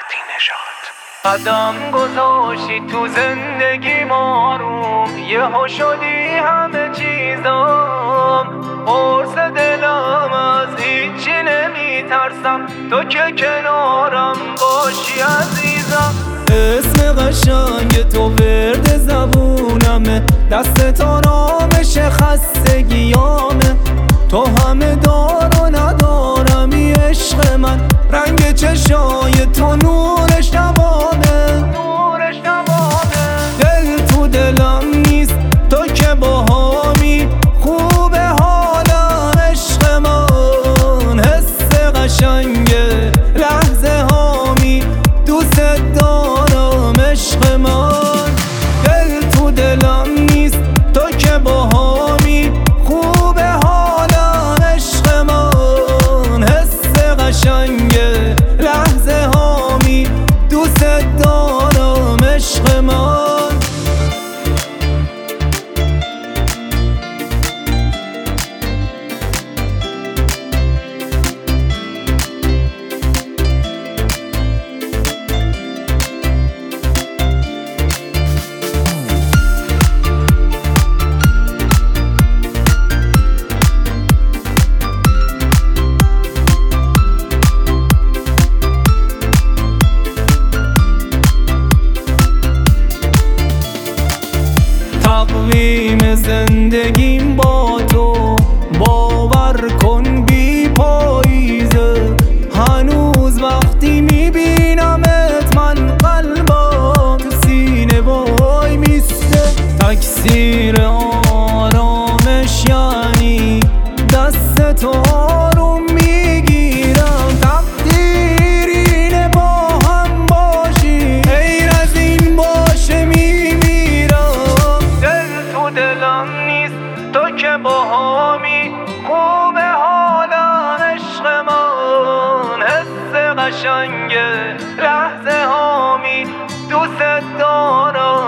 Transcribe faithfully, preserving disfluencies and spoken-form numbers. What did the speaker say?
مهدی نژاد. قدم گذاشتی تو زندگی ماروم، یهو شدی همه چیزام. قرص دلم از هیچی نمیترسم، تو که کنارم باشی عزیزم. اسم قشنگ تو ورد زبونمه، دست تو نامش خستگیامه. تو همه دار و ندارمی عشق من، رنگ چشای تو نورش نوامه، نورش نوامه. دل تو دلم نیست تو که باهامی، خوب حالم عشق من. حس قشنگ لحظه هامی، دوست دارم عشق من. دل تو دلم نیست تو که باهامی، خوب حالم عشق من. حس قشنگ لحظه هامی، دوست دارم عشق من. تقویم زندگیم با تو، باور کن بی پاییزه. هنوز وقتی میبینمت من قلبم تو سینه وای میسته. تکثیر آرامش یعنی دست تو آروم میگیرم. تقدیر اینه با هم باشی، غیر از این باشه میمیرم. دل تو دلم نیست تو که باهامی، خوب حالم عشق من. حس قشنگ لحظه هامی، دوست دارم